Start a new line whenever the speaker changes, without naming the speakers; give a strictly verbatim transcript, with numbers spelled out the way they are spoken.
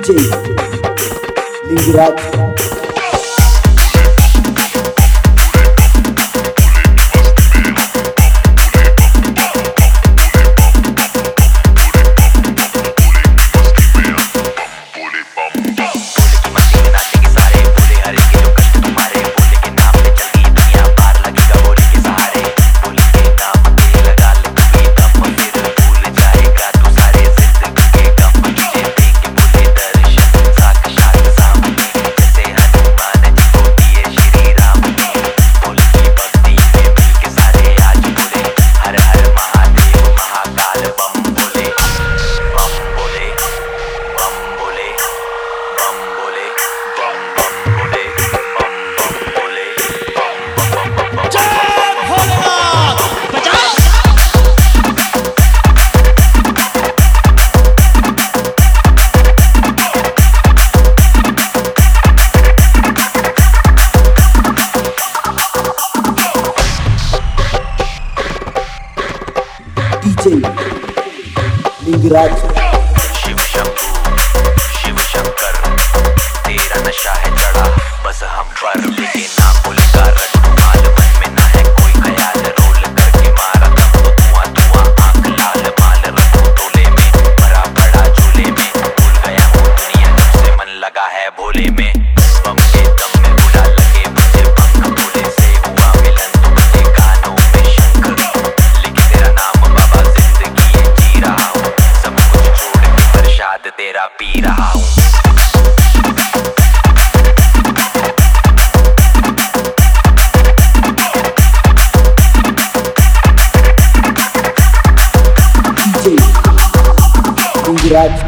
DJ Lingraj DJ Lingraj
Shiv Shambhu Shiv Shankar तेरा नशा है चढ़ा बस हम पर लेके ना भूलेगा रट्टू माल मन में ना है कोई ख्याल रोल करके मारा तब तो धुआं धुआं आंख लाल माल रखो तोले में भरा बड़ा झूले में भूल गया हूँ दुनिया जब से मन लगा है भोले में बम के दम में बुला लगे मुझे पंख भोले से हुआ मिलन तो बजे गानों में शंख लेके तेरा नाम बाबा जिंदगी ये जी रहा हूँ सब कुछ छोड़ के प्रसाद तेरा पी रहा हूँ
लिंगराज